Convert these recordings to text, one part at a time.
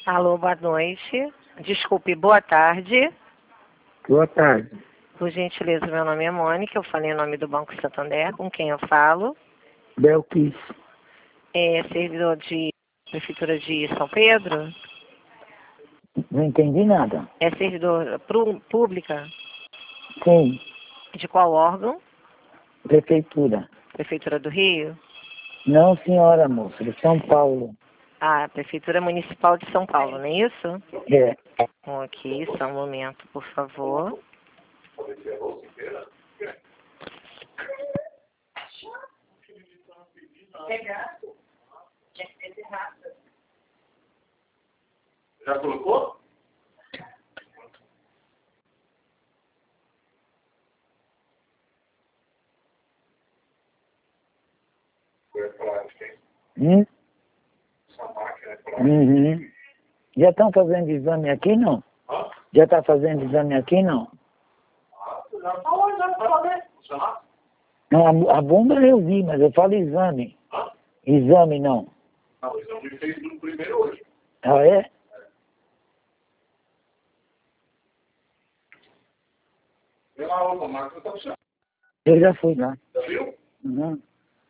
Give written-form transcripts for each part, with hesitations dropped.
Alô, boa noite. Desculpe, boa tarde. Boa tarde. Por gentileza, meu nome é Mônica, eu falei em nome do Banco Santander, com quem eu falo. Belkis. É servidor de Prefeitura de São Pedro? Não entendi nada. É servidor pública? Sim, De qual órgão? prefeitura. Prefeitura do Rio? Não, senhora, moça, de São Paulo. Ah, Prefeitura Municipal de São Paulo, não é isso? É. Ok, só um momento, por favor. Já colocou? Hum? Uhum. Já estão fazendo exame aqui, não? Já está fazendo exame aqui, não? Não, a bomba eu vi, mas eu falo exame. Exame, não. Não, o exame fez no primeiro hoje. Ah, é? Pela outra máquina está funcionando. Eu já fui lá. Já viu? Uhum.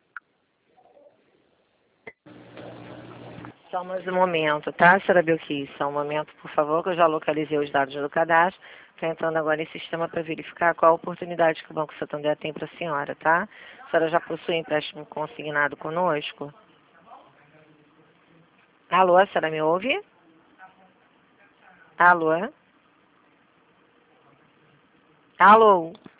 Só mais um momento, tá, senhora Belkis? Só um momento, por favor, que eu já localizei os dados do cadastro. Estou entrando agora em sistema para verificar qual a oportunidade que o Banco Santander tem para a senhora, tá? A senhora já possui empréstimo consignado conosco? Alô, a senhora me ouve? Alô? Alô?